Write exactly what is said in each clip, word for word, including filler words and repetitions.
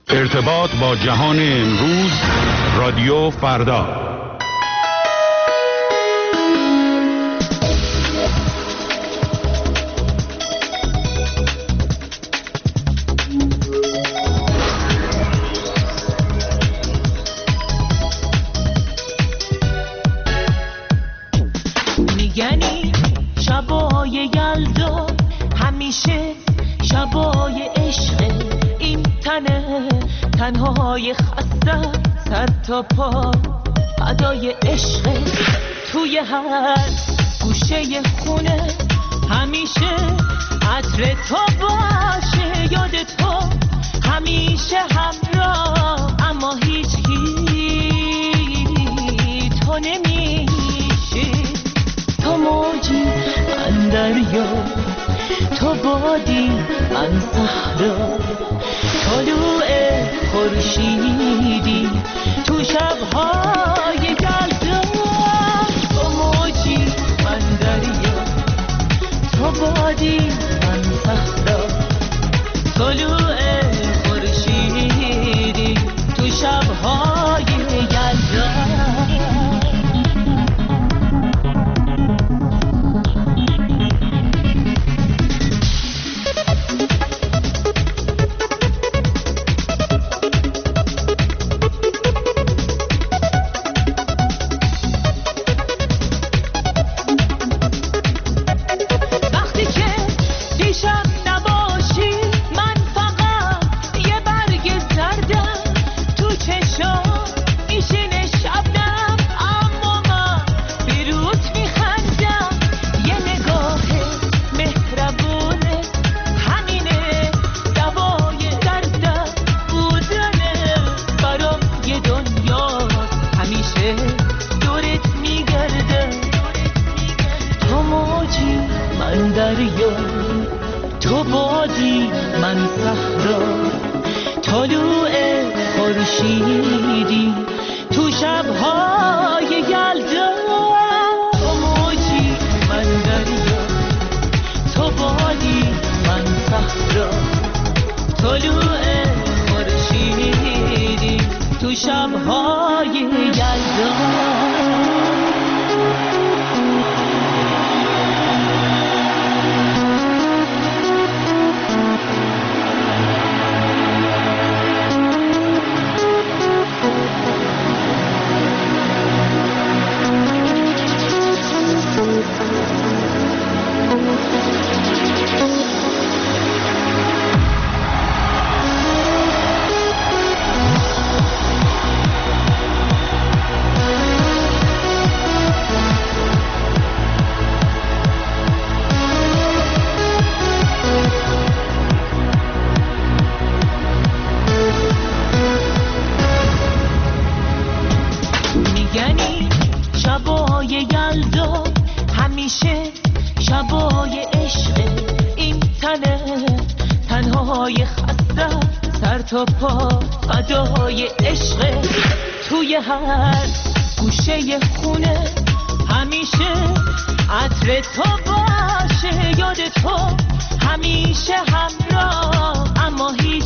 ارتباط با جهان امروز، رادیو فردا. میگنی شبای یلدا همیشه شبای عشق، این تنه تنهای خسته سر تا پا فدای عشق. توی هر گوشه خونه همیشه عطر تو باشه، یاد تو همیشه همراه، اما هیچ هیچ تو نمیشه. تو موجی من دریا، تو بادی من صحرا، طلوع خورشیدی تو شب‌های یلدا. تو موجی من دریا، تو بادی من صحرا، طلوع خورشیدی تو شب‌های یلدا. تو بادی من صحرا، طلوع خورشیدی تو شب‌های یلدا. تو موجی من دریا، تو بادی من صحرا، طلوع خورشیدی تو شب‌های یلدا. میگنی شبای یلدا همیشه شبای عشق، این تنه تنهای خسته سر تا پا فدای عشق. توی هر گوشه خونه همیشه عطر تو باشه، یاد تو همیشه همراه، اما هیچ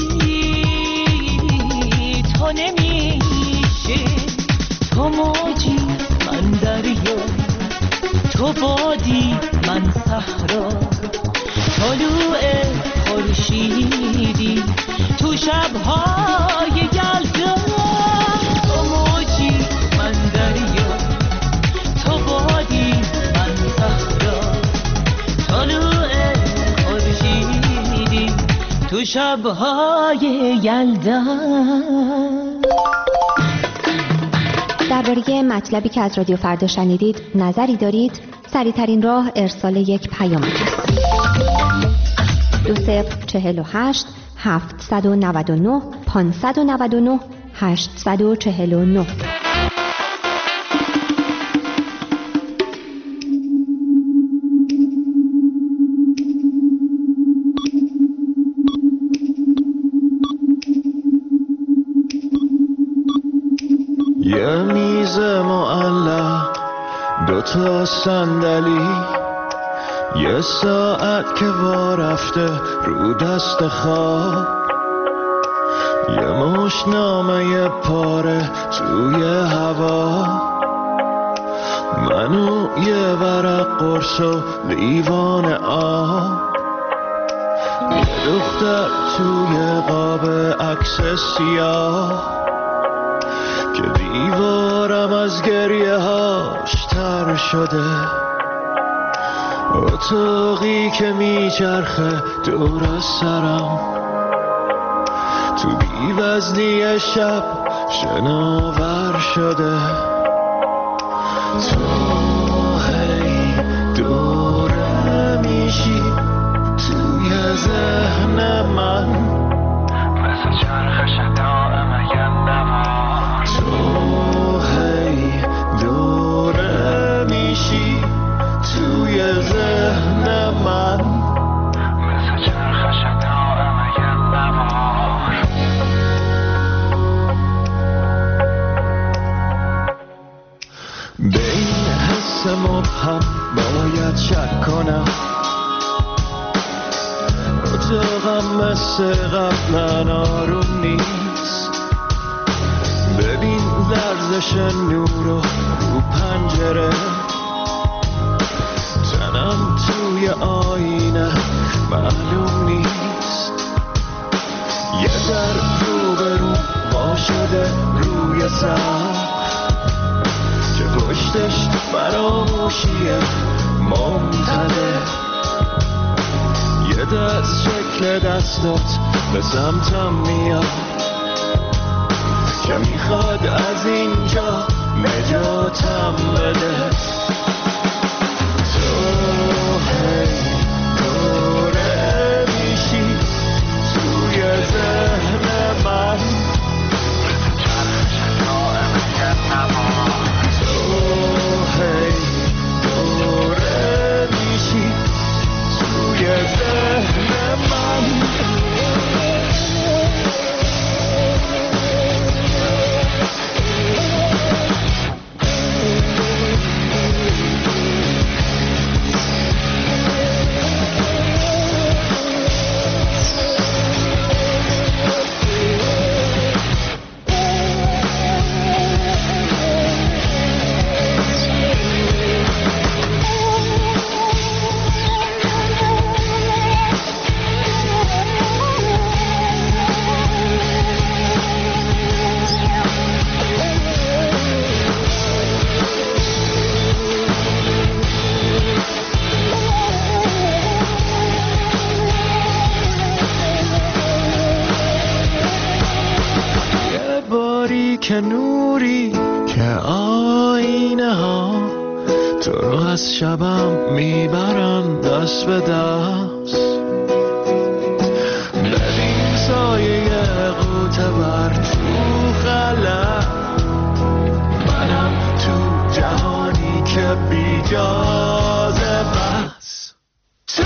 هیچ تو نمیشه. تو موجی من دریا، تو بادی من صحرا، طلوع خورشیدی تو شب‌های یلدا. تو موجی من دریا، تو بادی من صحرا، طلوع خورشیدی تو شب‌های یلدا. درباره مطلبی که از رادیو فردا شنیدید نظری دارید؟ سریع‌ترین راه ارسال یک پیام است. دو صفر چهل و هشت هفتصد و نود و نه پانصد و نود و نه هشتصد و چهل و نه. یه میز معلق، دوتا صندلی، یه ساعت که وا رفته رو دست خواب، نامه پاره توی هوا، منو یه ورق قرص و لیوان آب، یه دختر توی قاب عکس سیاه که دیوارم از گریه هاش تر شده، اتاقی که میچرخه دور از سرم، تو بی‌وزنی شب شناور شده. تو هی دوره میشی توی ذهن من، مثل چرخش دائم یه نوار. تو هی دوره میشی توی ذهن من، مثل چرخش دائم یه نوار. به این حس مبهم باید شک کنم، اتاقم مثل قبلا آروم نیست. ببین لرزش نور رو رو پنجره، تنم توی آینه معلوم نیست. یه در رو به رو وا شده روی سقف که پشتش فراموشیه ممتده. یه دست شکل دستات به سمتم میاد که میخواد از اینجا نجاتم بده. تو هی دوره میشی توی ذهن من، مثل چرخش دائم یه نوار. تو هی دوره میشی توی ذهن من. که نوری که آینه ها تو رو از شبم میبرن دست به دست. ببین سایه قوطه بر تو خلق، منم تو جهانی که بی جازه بس. تو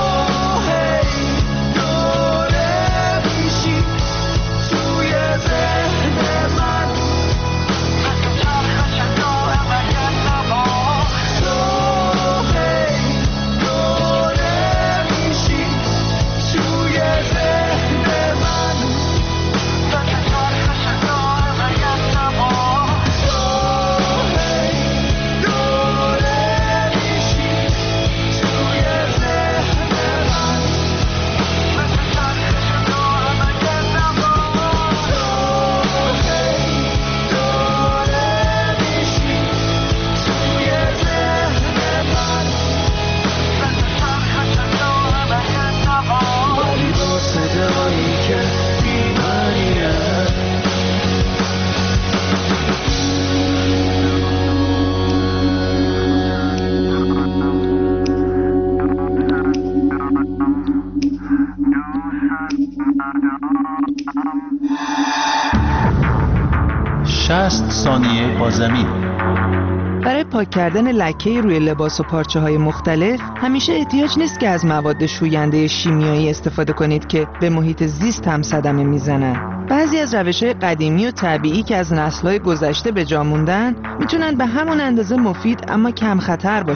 شصت ثانیه با زمین. برای پاک کردن لکه روی لباس و پارچه های مختلف همیشه احتیاج نیست که از مواد شوینده شیمیایی استفاده کنید که به محیط زیست هم صدمه میزنن. بعضی از روش‌های قدیمی و طبیعی که از نسل‌های گذشته به جا موندن میتونن به همون اندازه مفید اما کم خطر باشن.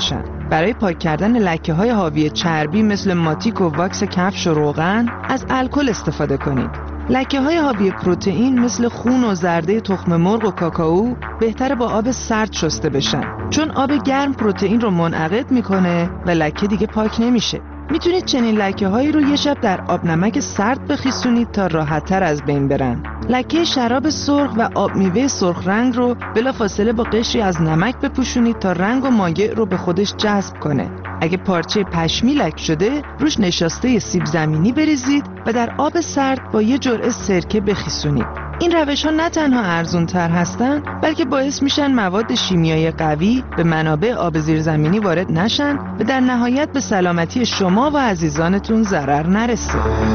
برای پاک کردن لکه‌های حاوی چربی مثل ماتیک و واکس کفش و روغن از الکل استفاده کنید. لکه‌های حاوی پروتئین مثل خون و زرده تخم مرغ و کاکائو بهتره با آب سرد شسته بشن، چون آب گرم پروتئین رو منعقد میکنه و لکه دیگه پاک نمیشه. میتونید چنین لکه‌هایی رو یه شب در آب نمک سرد بخیسونید تا راحت‌تر از بین برن. لکه شراب سرخ و آب میوه سرخ رنگ رو بلافاصله با قشری از نمک بپوشونید تا رنگ و مایع رو به خودش جذب کنه. اگه پارچه پشمی لک شده، روش نشاسته سیب زمینی بریزید و در آب سرد با یه جرعه سرکه بخیسونید. این روش ها نه تنها ارزون تر هستن، بلکه باعث میشن مواد شیمیایی قوی به منابع آب زیرزمینی وارد نشن و در نهایت به سلامتی شما و عزیزانتون ضرر نرسه.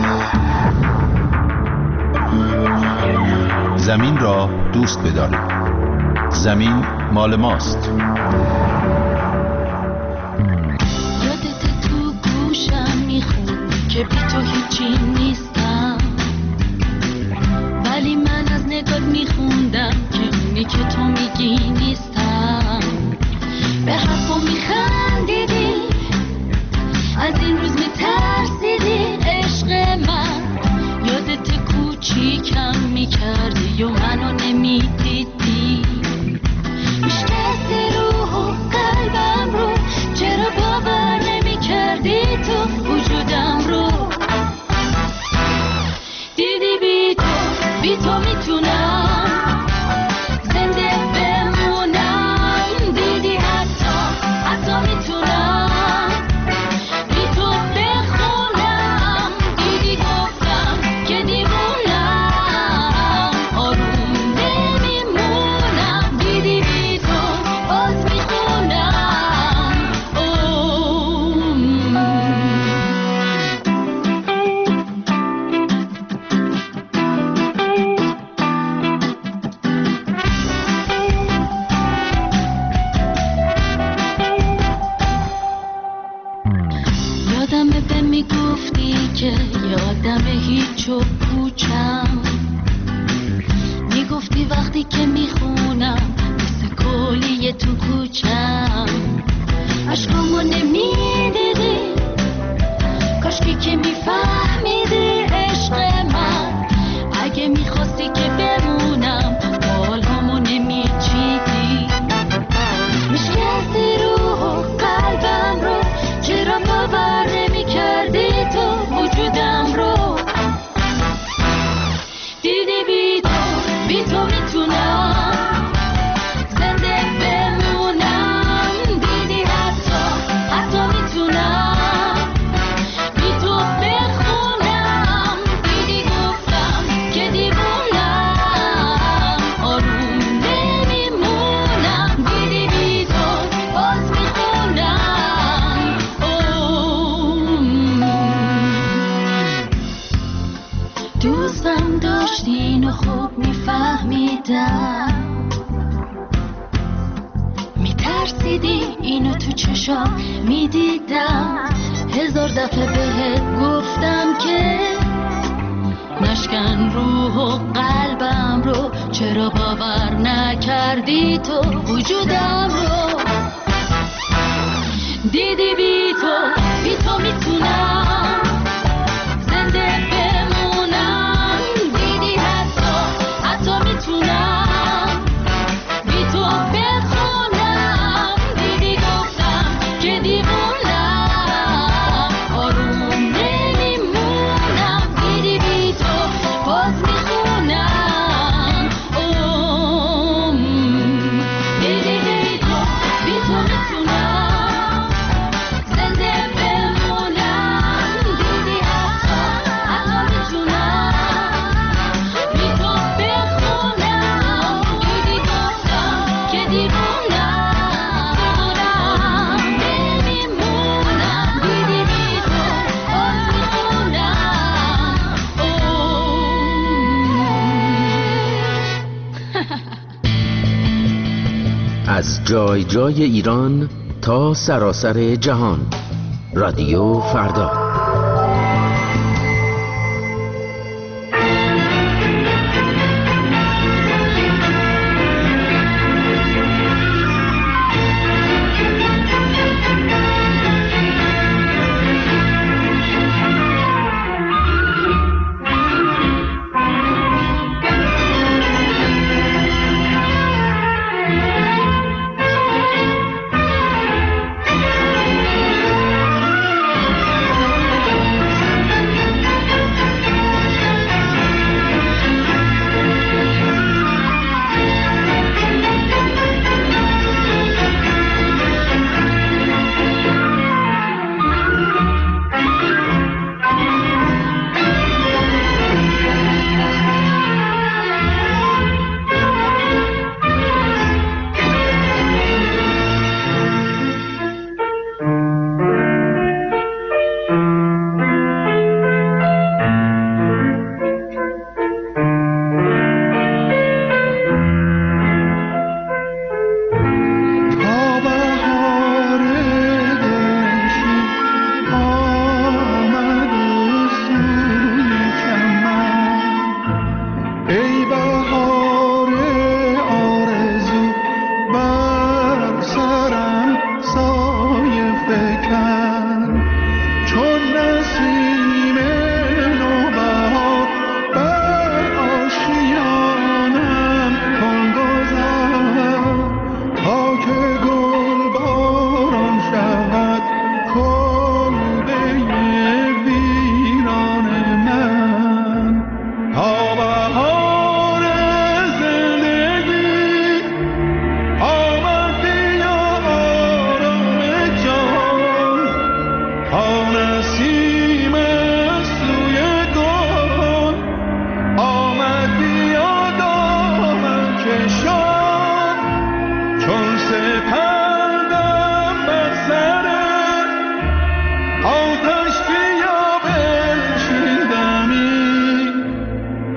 زمین را دوست بدارید. زمین مال ماست. یادت تو گوشم میخون که بی تو هیچی نیستم، ولی من از نگات میخوندم که اونی که تو میگی نیستم. به حرفم میخندیدی، از این روز میترسیدی عشق من. یادت کوچیکم میکردی و منو نمیدیدی. میشکستی روح و قلبم رو، چرا باور نمیکردی تو وجودم رو. دیدی بی تو بی تو میتونم زنده بمونم. دیدی حتی حتی میتونم بی تو بخونم. دیدی گفتم که دیوونم، آروم نمیمونم. دیدی بی تو باز میخونم. یادمه به میگفتی که یادم هیچ و پوچم. میگفتی وقتی که میخونم مثل کلیه تو کوچم. عشقامو نمیدیدی، کاشکی که میفهمیدی عشق من. اگه میخواستی که بمونم بالهامو نمیچیدی. میشکستی روح و قلبم رو، چرا باور نمیکردی تو وجودم رو. دیدی بی تو بی تو میتونم زنده بمونم. دیدی حتی حتی میتونم بی تو بخونم. دیدی گفتم که دیوونم، آروم نمیمونم. دیدی بی تو باز میخونم. دوستم داشتین و خوب میفهمیدم. میترسیدی اینو تو چشام میدیدم. هزار دفعه بهت گفتم که نشکن روح و قلبم رو، چرا باور نکردی تو وجودم رو. دیدی بی تو بی تو میتونم زنده بمونم. دیدی حتی حتی میتونم بی تو بخونم. دیدی گفتم که دیوونم، آروم نمیمونم. دیدی بی تو باز میخونم. دیدی بی تو بی تو میتونم زنده بمونم. دیدی حتی حتی میتونم بی تو بخونم. دیدی گفتم که دیوونم، نمیمونم. دیدی بی تو باز میخونم. از جای جای ایران تا سراسر جهان، رادیو فردا.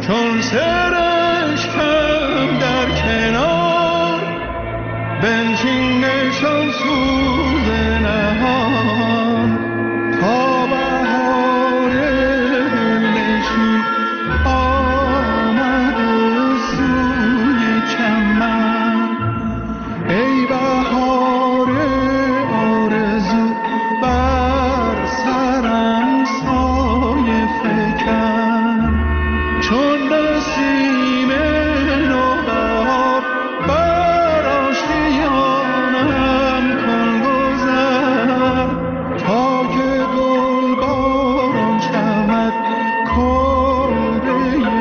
چون سرشکم در کنار بنشین نشان سوز نهان تا بهار دلنشین آمد سوی چمن. ای بهار آرزو بر سرم سایه فکن چون نسیم نوبهار بر آشیانم کن گذر تا که گل باران شود کلبه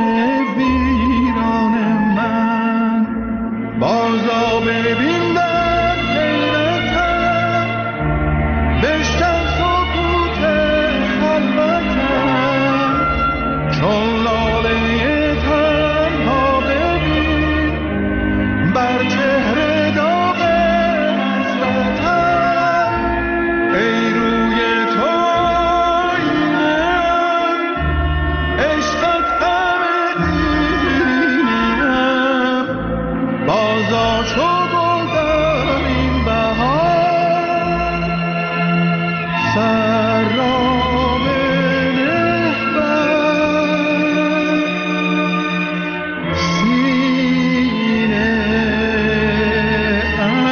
ویران من. بازا ببین در غیرتم بشکن سکوت خلوتم چون لاله تنها ببین بر چهره داغ حسرتم. ای روی تو آینه‌ام عشقت غم دینم بازا چو گل در این بهار سر را بنه بر سینه ام.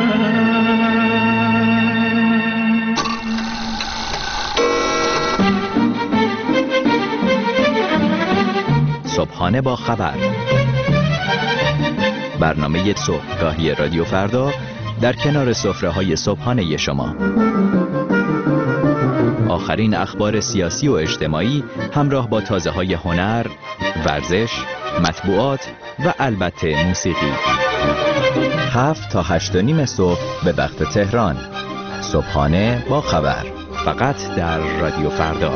صبحانه با خبر، برنامه صبحگاهی رادیو فردا در کنار سفره‌های صبحانه شما. آخرین اخبار سیاسی و اجتماعی همراه با تازه‌های هنر، ورزش، مطبوعات و البته موسیقی. هفت تا هشت و نیم صبح به وقت تهران. صبحانه با خبر، فقط در رادیو فردا.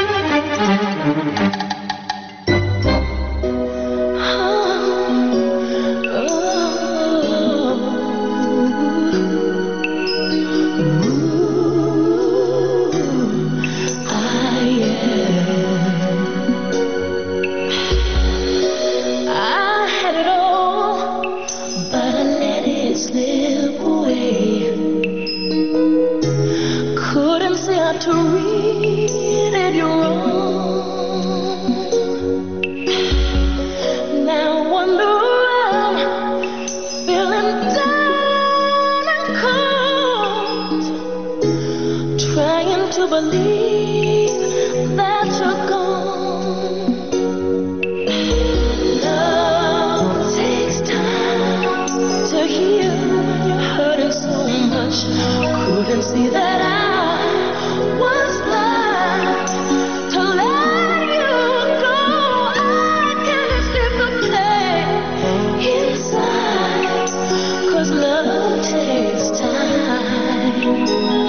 To read it, you're wrong. Now wonder I'm feeling down and cold, trying to believe that you're gone. Love takes time to heal when you're hurting so much. Couldn't see that I was blind to let you go. I can't escape the pain inside, 'cause love takes time.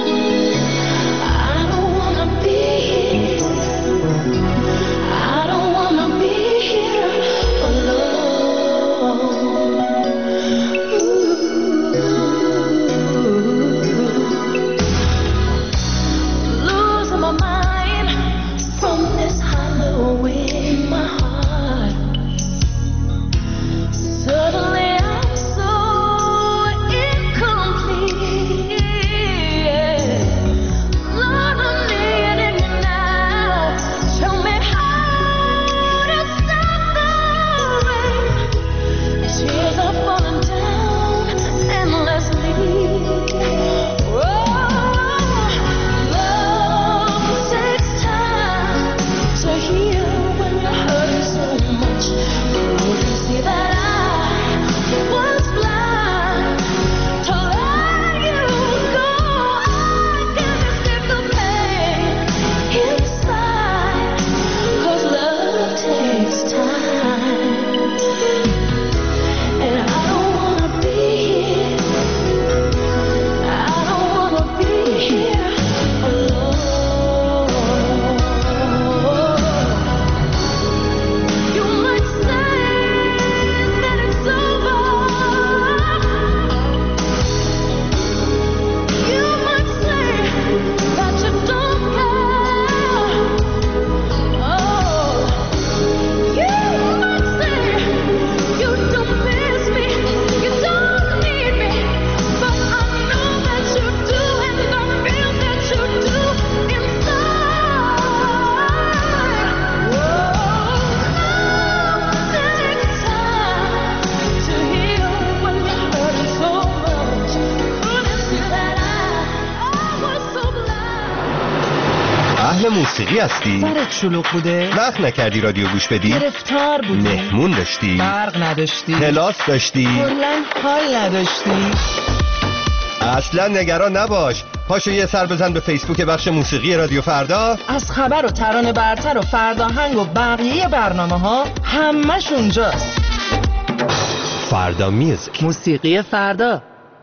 I don't wanna be here, I don't wanna be here alone. Ooh. موسیقی هستی؟ سرت شلوغ بوده؟ وقت نکردی رادیو گوش بدی؟ گرفتار بودی؟ مهمون داشتی؟ برق نداشتی؟ کلاس داشتی؟ کلاً حال نداشتی؟ اصلا نگران نباش، پاشو یه سر بزن به فیسبوک بخش موسیقی رادیو فردا. از خبر و ترانه برتر و فرداهنگ و بقیه برنامه ها همش اونجاست. فردا میوزیک، موسیقی فردا.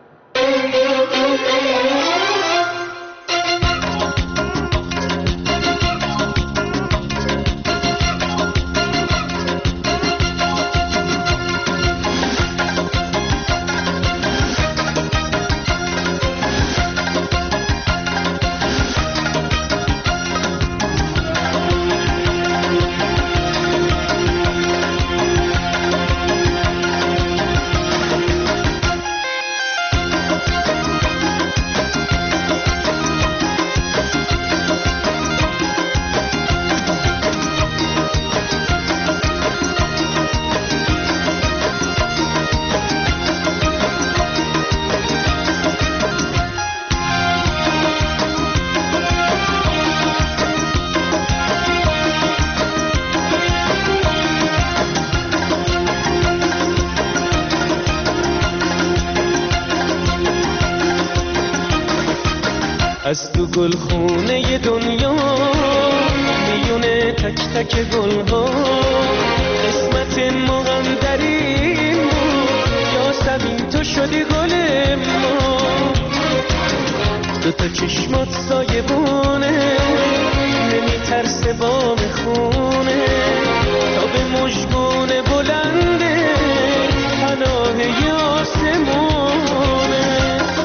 از تو گلخونه دنیا میونه تک تک گلها قسمت ما هم در این بود یا سبین تو شدی گل ما دو تا چشمات سایبونه نمیترسه بام خونه تا به مژگون بلنده پناه آسمونه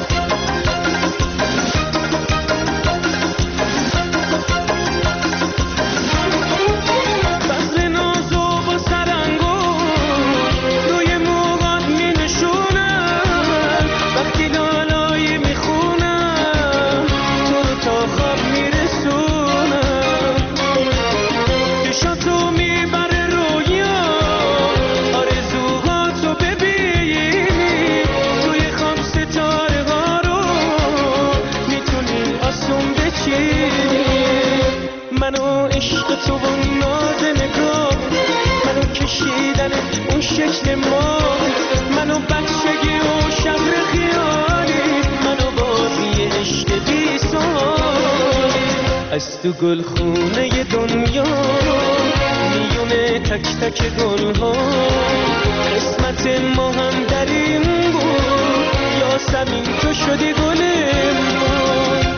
اون شکل ما منو بچگی و شهر خیالی منو بازی عشق بی سالی از تو گلخونه دنیا میونه تک تک گلها قسمت ما هم در این بود یا سمین تو شدی گل ما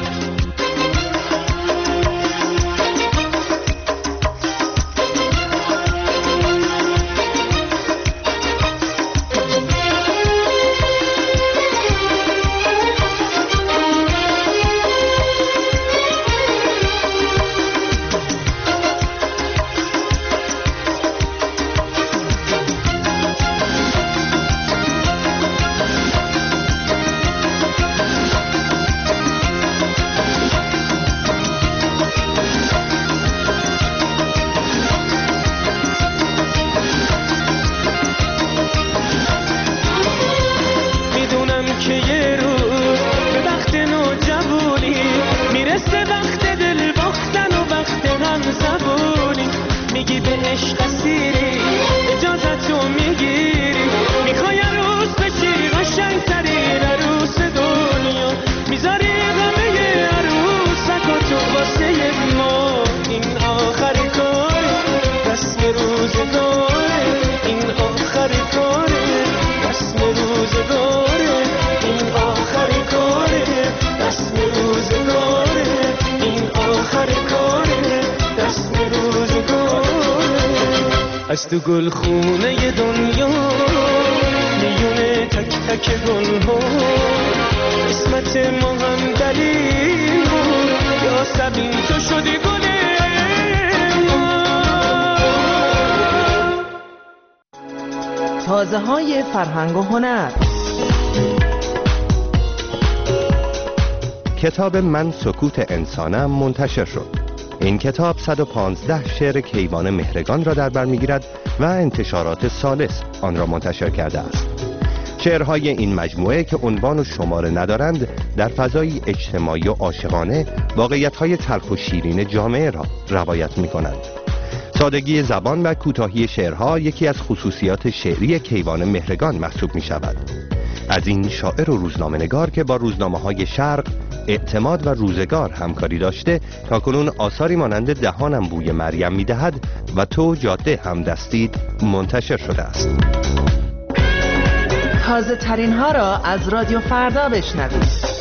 از تو گلخونه دنیا میونه تک تک گلها قسمت ما هم دلیل بود یا سبین تو شدی گل ما تازه های فرهنگ و هنر. کتاب من سکوت انسانم منتشر شد. این کتاب صد و پانزده شعر کیوان مهرگان را در بر می‌گیرد و انتشارات ثالث آن را منتشر کرده است. شعرهای این مجموعه که عنوان و شماره ندارند در فضایی اجتماعی و عاشقانه واقعیت‌های تلخ و شیرین جامعه را روایت می‌کنند. سادگی زبان و کوتاهی شعرها یکی از خصوصیات شعری کیوان مهرگان محسوب می‌شود. از این شاعر و روزنامه‌نگار که با روزنامه‌های شرق، اعتماد و روزگار همکاری داشته، تاکنون آثاری مانند دهانم بوی مریم می‌دهد و تو جاده همدستید منتشر شده است. تازه ترین ها را از رادیو فردا بشنوید.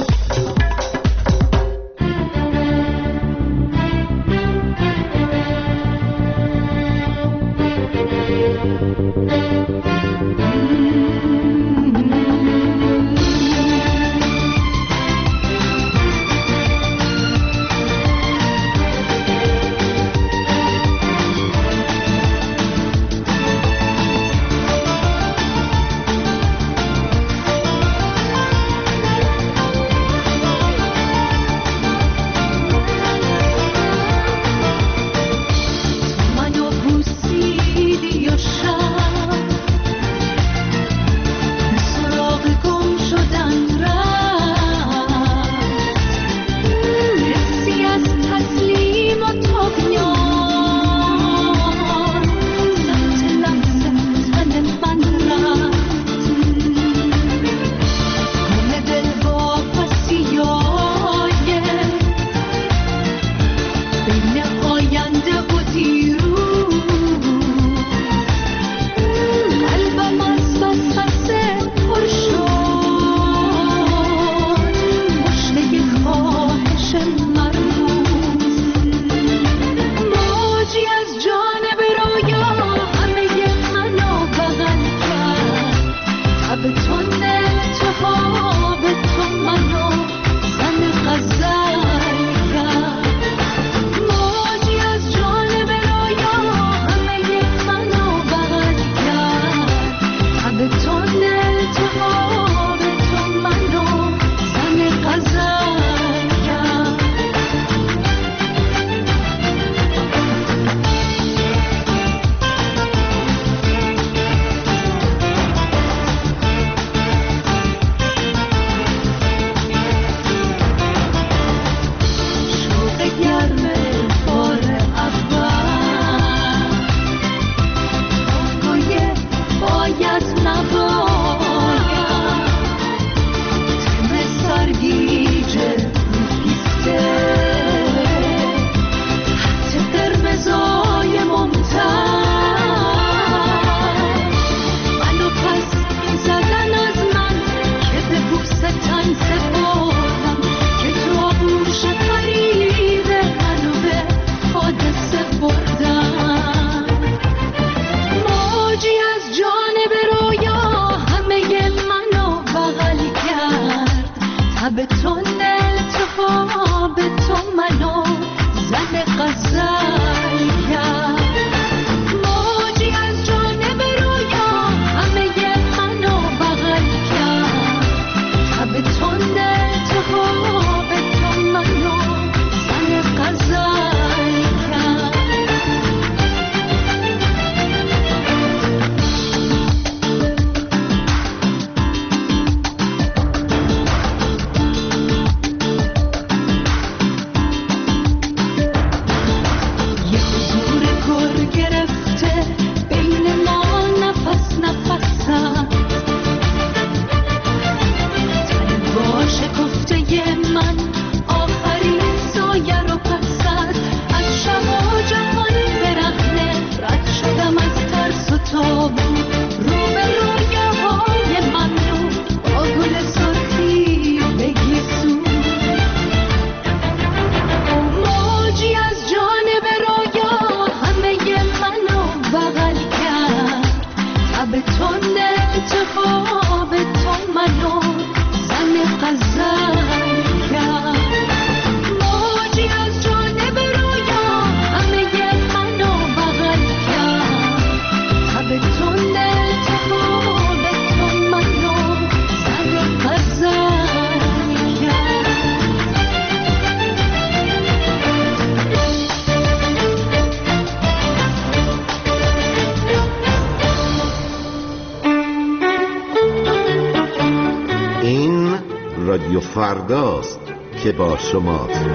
رادیو فرداست که با شماست.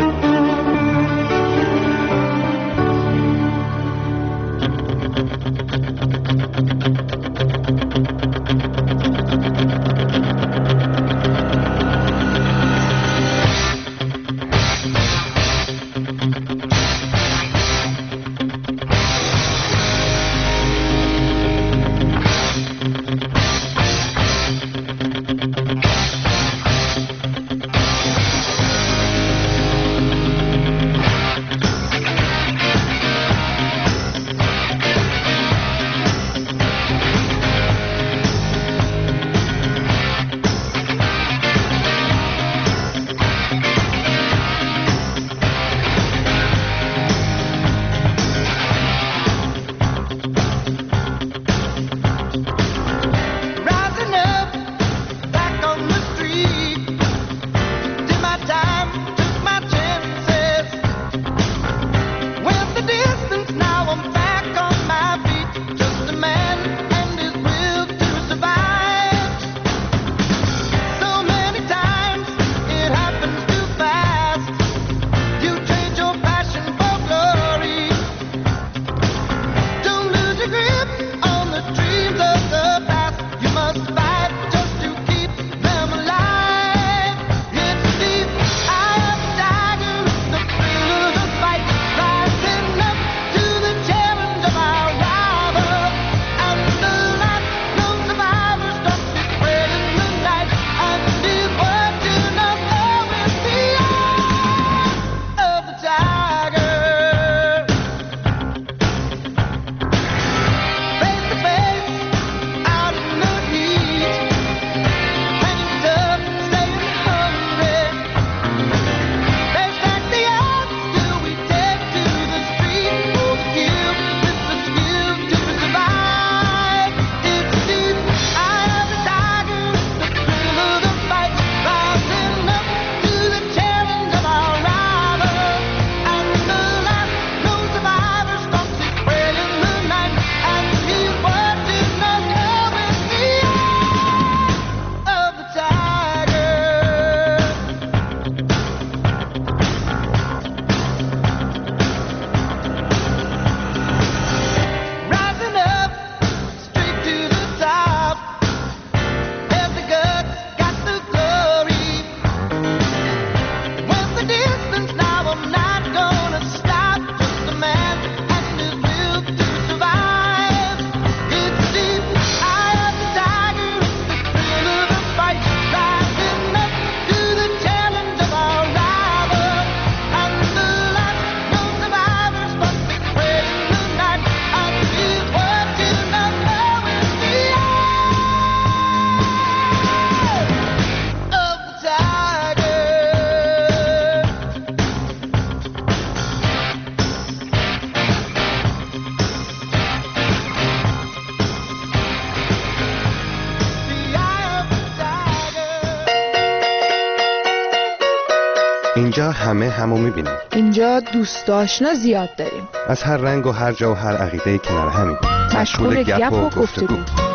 اینجا همه همو میبینیم. اینجا دوست آشنا زیاد داریم. از هر رنگ و هر جا و هر عقیده کنار همین. مشغول گپ و گفتگو.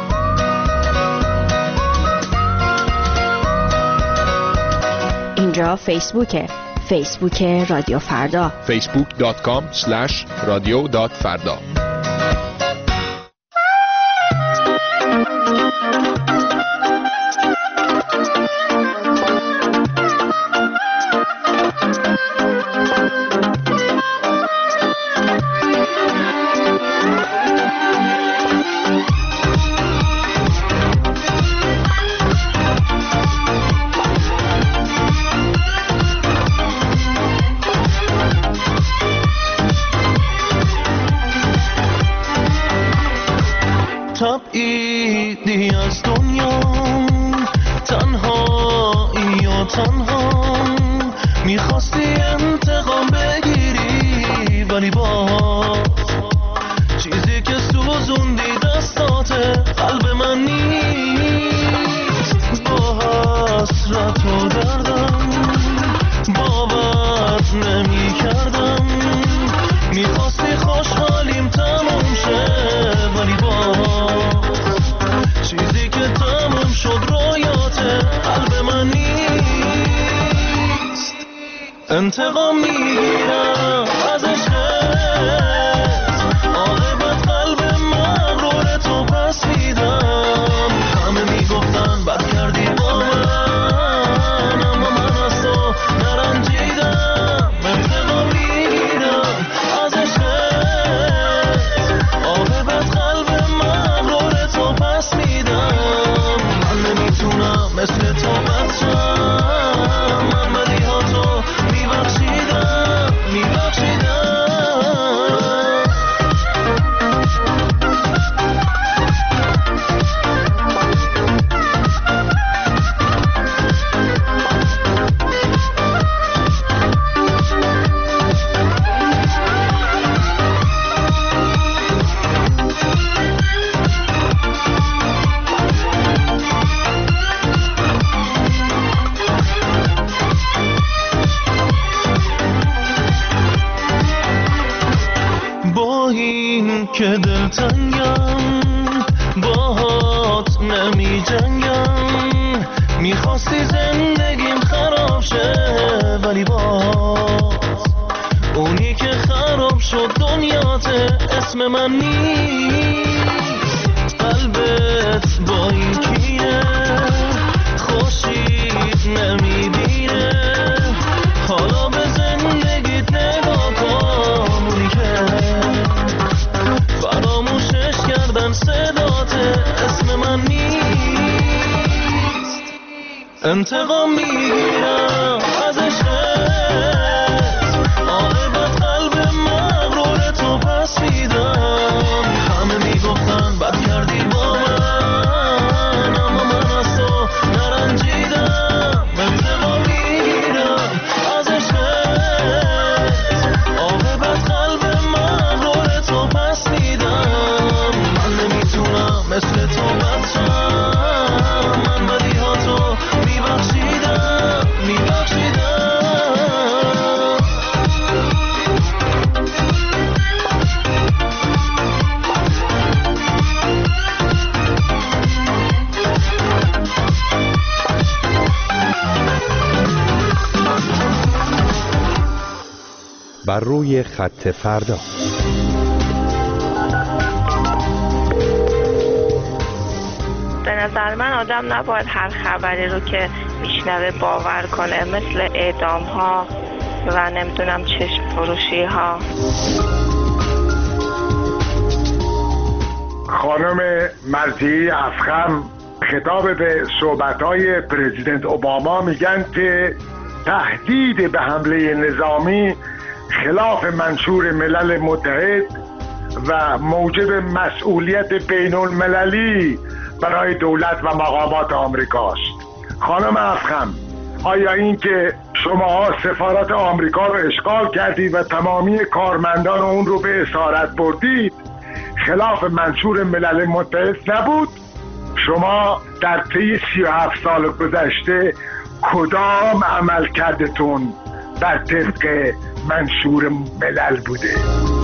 اینجا فیسبوکه. فیسبوک رادیو فردا. فیسبوک دات کام اسلش رادیو دات فردا. تبعیدی از دنیا تنهایی و تنها میخواستی انتقام بگیری ولی باز چیزی که سوزوندی دستات قلب من نیست. با حسرت و دردم باور نمی کردم میخواستی خوشحالیم تموم شه ولی باز چیزی که تموم شد رویات قلب من نیست. انتقام میگیرم از عشقت، عاقبت قلب مغرور تو پس میدم. همه میگفتن بد کردی با من، اما من از تو نرنجیدم. انتقام میگیرم از عشقت، عاقبت قلب مغرور تو پس میدم. من نمیتونم مثل تو بچم، من بدیها تو میبخشیدم میبخشیدم. با این که دلتنگم باهات نمی جنگم، میخواستی زندگیم خراب شه، ولی باز اونی که خراب شد دنیاته اسم من نیست. قلبت با این کینه خوشید نمیبینه، حالا به زندگیت نگاه کن. اونی که فراموشش کردن صداته اسم من نیست. انتقام میگیرم از عشقت، عاقبت قلب مغرور تو پس میدم. همه میگفتن بد کردی با من، اما من از تو نرنجیدم. انتقام میگیرم از عشقت، عاقبت قلب مغرور تو پس میدم. من نمیتونم مثل تو بچم، من بدیها تو میبخشیدم میبخشیدم. بر روی خط فردا. به نظر من آدم نباید هر خبری رو که میشنوه باور کنه، مثل اعدام ها و نمیدونم چشم فروشی ها. خانم مرضی افخم خطاب به صحبت‌های پرزیدنت اوباما میگن که تهدید به حمله نظامی خلاف منشور ملل متحد و موجب مسئولیت بین المللی برای دولت و مقامات آمریکاست. خانم افخم، آیا این که شماها سفارت آمریکا رو اشغال کردید و تمامی کارمندان اون رو به اسارت بردید خلاف منشور ملل متحد نبود؟ شما در طی سی و هفت سال گذشته کدام عمل کردتون بر طبق منشور ملل بوده؟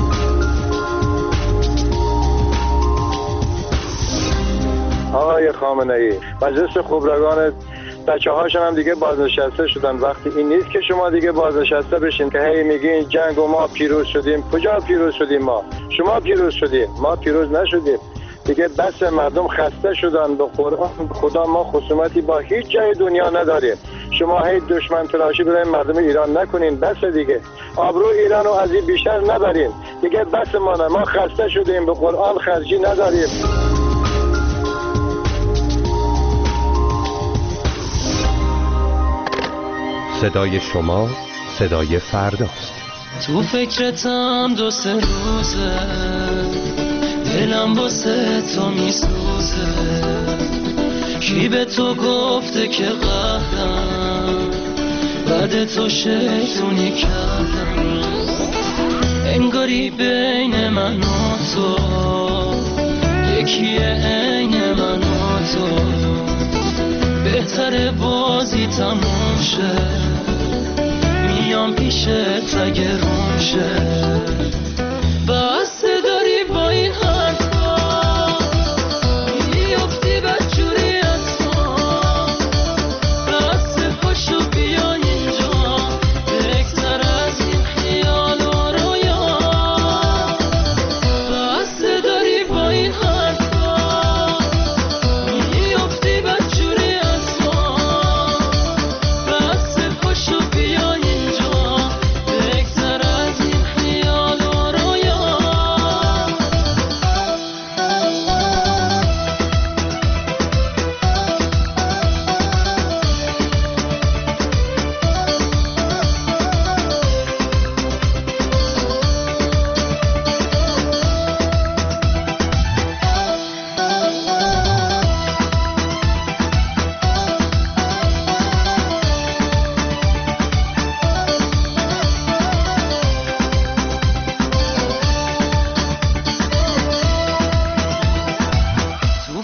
آقای خامنه‌ای، مجلس خبرگان بچه هاشون هم دیگه بازنشسته شدن. وقتی این نیست که شما دیگه بازنشسته بشین که هی میگین جنگ و ما پیروز شدیم. کجا پیروز شدیم؟ ما شما پیروز شدیم، ما پیروز نشدیم دیگه. بس مردم خسته شدن. به قرآن خدا ما خصومتی با هیچ جای دنیا نداریم. شما هی دشمن تراشی برای مردم ایران نکنین. بس دیگه، آبرو ایران رو از این بیشتر نبرین دیگه. بس ما نه، ما خسته شدیم. به قرآن خرجی نداریم. صدای شما صدای فرداست. تو فکرتم دو سه روزه، دلم واسه تو میسوزه. کی به تو گفته که قهرم، بعد تو شیطونی کردم. انگاری بین من و تو یکیه، عین من و تو. بهتره بازی تموم شه، میام پیشت اگه روم شه. بس داری با این حرفا میافتی بدجوری از ما. بس پاشو بیا اینجا، بهتر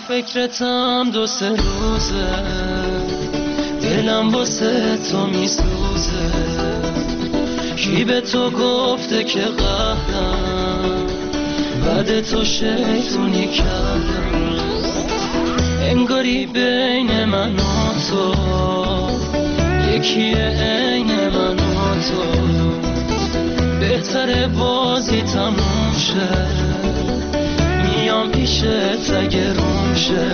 فکرتم دو سه روزه، دلم واسه تو میسوزه. کی به تو گفته که قهرم، بعد تو شیطونی کردم. انگاری بین من و تو یکیه، عین من و تو. بهتره بازی تموم شه، میام پیشت اگه روم شه.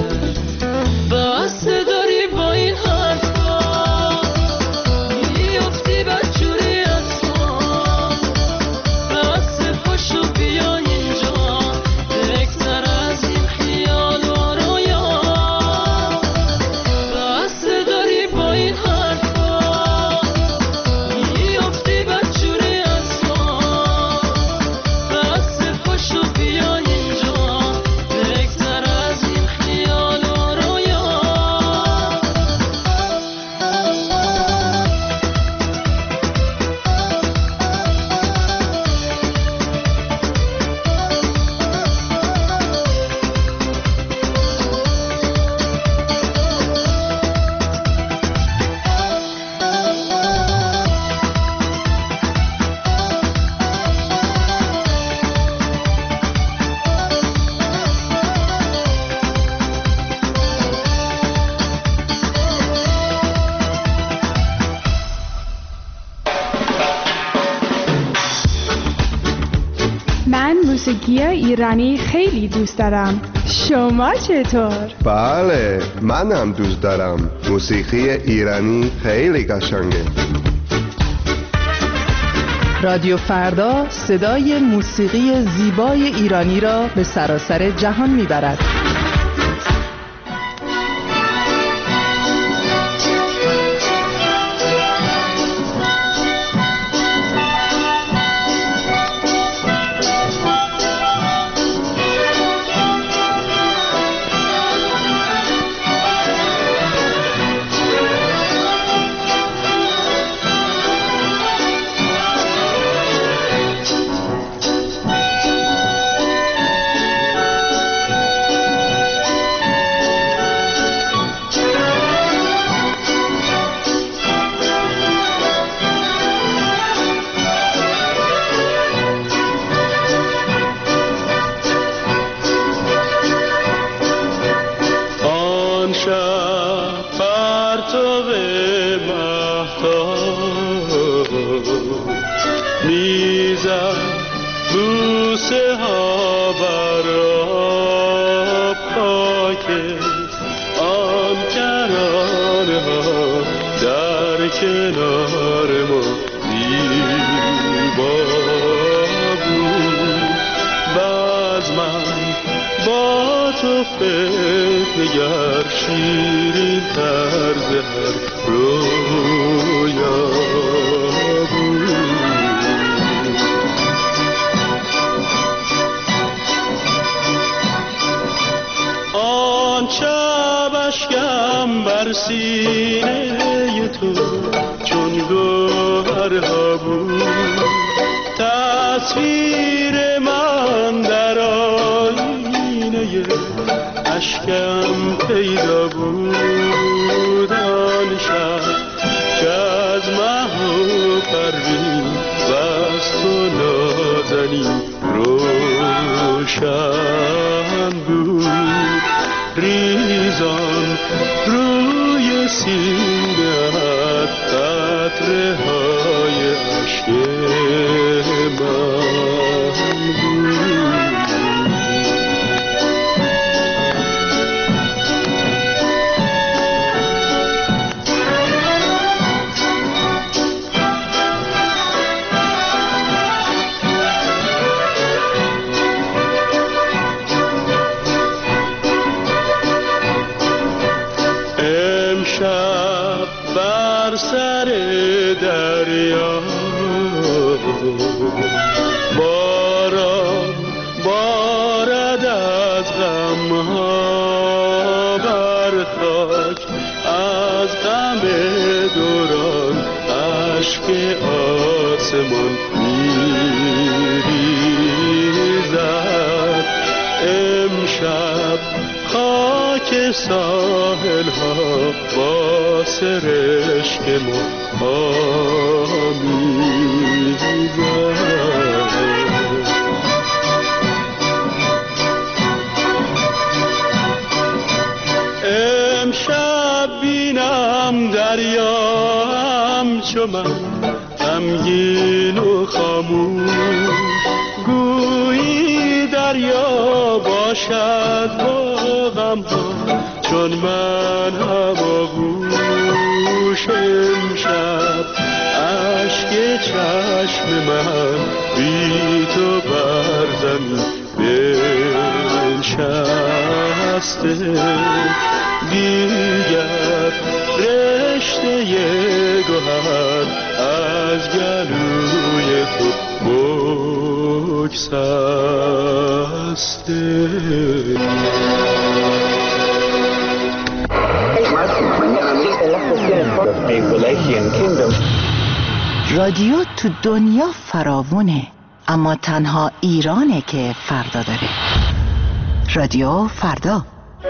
بس داری با این حرفا میافتی بدجوری از ما. بس پاشو بیا اینجا، بهتر از این خیال و رویا. بس داری با این حرفا میافتی بدجوری از ما. بس پاشو بیا اینجا، بهتر از این خیال و رویا. من موسیقی ایرانی خیلی دوست دارم. شما چطور؟ بله، منم دوست دارم. موسیقی ایرانی خیلی قشنگه. رادیو فردا صدای موسیقی زیبای ایرانی را به سراسر جهان میبرد. آسمان میریزد. امشب خاک ساحل ها با سرشک آمیزد. امشب بینم دریا همچو من غمگین و خاموش، گویی دریا باشد با غم ها چون من هماغوش. امشب اشک چشم من بی تو بر زمین بنشسته، دیگر رشته گوهر از گلوی تو بگسسته. رادیو تو دنیا فراوونه، اما تنها ایرانه که فردا داره. رادیو فردا.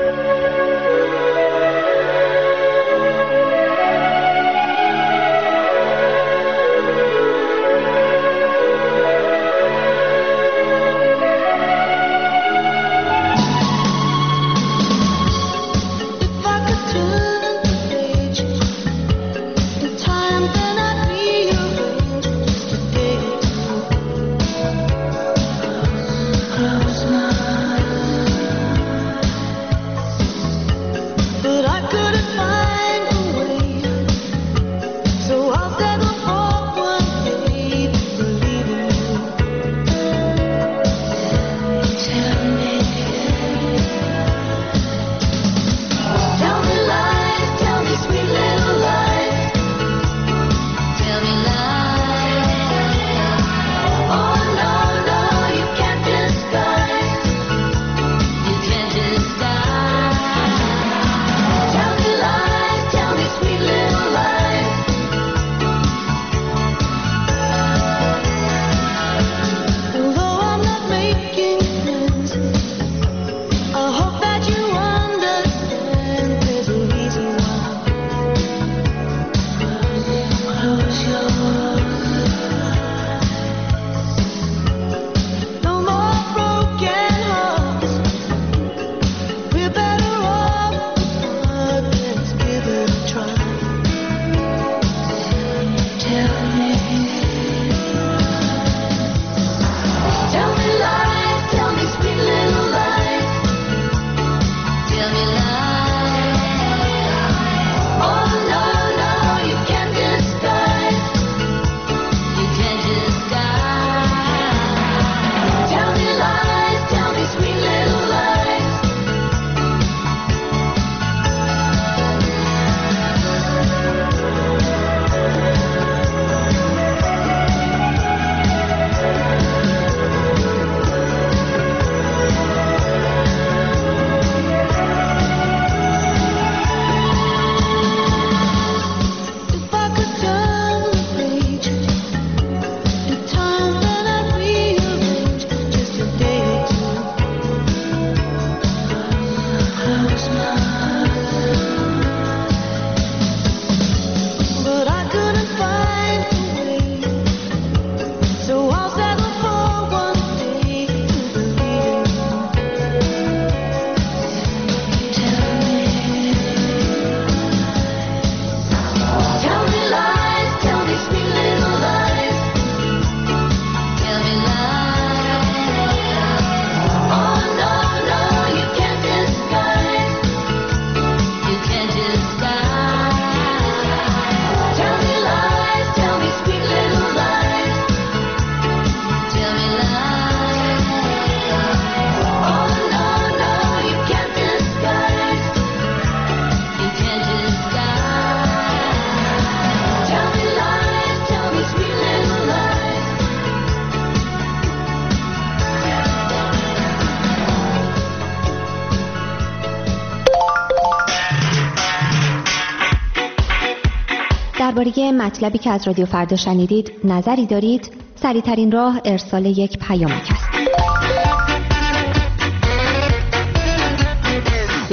درباره مطلبی که از رادیو فردا شنیدید نظری دارید؟ سریع‌ترین راه ارسال یک پیامک است.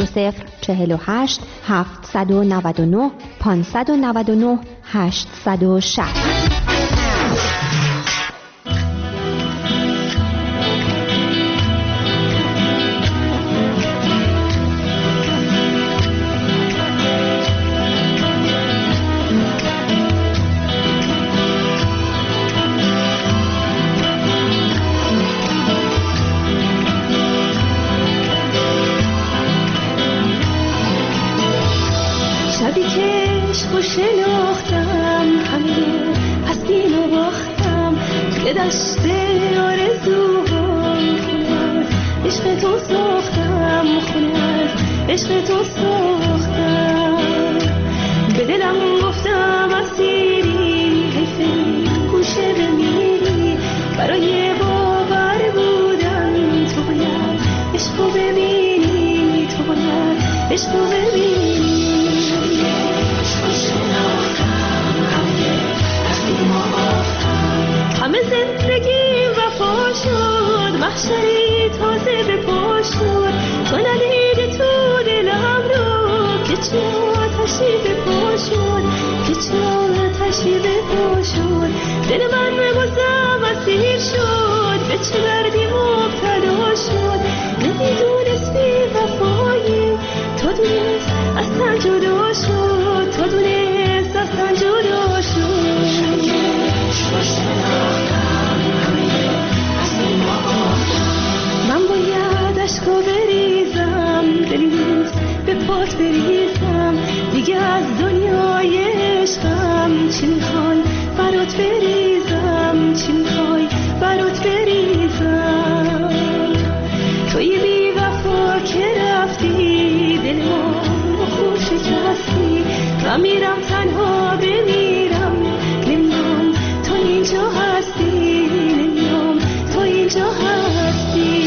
صفر چهل و هشت هفتصد و نود و نه پانصد و نود و نه هشتصد و شصت. شبی که عشقو شناختم همه هستیم و باختم توی دشت آرزوهام خونه از عشق تو ساختم خونه از عشق تو ساختم به دلم گفتم اسیری حیفه گوشه بمیری برای باور بودن تو باید عشقو ببینی تو باید عشقو ببینی همه زندگیم وفا شد محشری تازه به پا شد تو ندیدی تو دلم رو که چه آتشی به پا شد که چه آتشی به پا شد دل من بازم اسیر شد به چه دردی مبتلا شد نمیدونست بی وفایی تو دونست از تن جدا شد تو دونست از تن جدا شد من باید عشقو بریزم دلی نیست به پات بریزم دیگه از دنیای عشقم چی میخوای برات بریزم چی میخوای برات بریزم توی بی وفا که رفتی دل ما خوب شکستی من میرم تنها بمیرم نمیام تو اینجا هستی نمیام تو اینجا هستی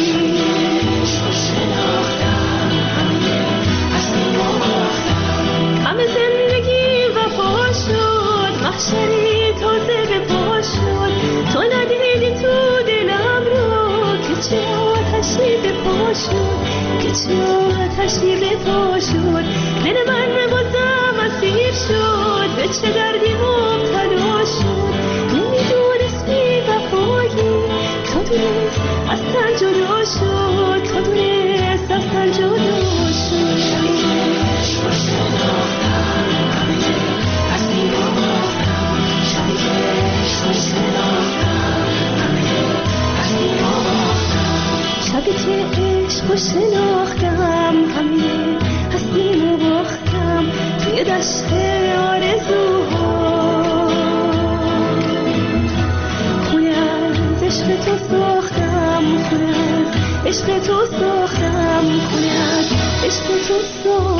همه زندگی وفا شد محشری تازه به پا شد تو ندیدی تو دلم رو که چه آتشی به پا شد که چه آتشی به پا شد دل من بازم اسیر شد به چه دردی مبتلا شد نمیدونست بی وفایی تو دونست از تن جدا شد تو دونست از تن جدا شد شبی که عشقو شناختم همه هستیم و باختم توی دشت آرزوها خونه از عشق تو ساختم خونه از عشق تو ساختم خونه از عشق تو ساختم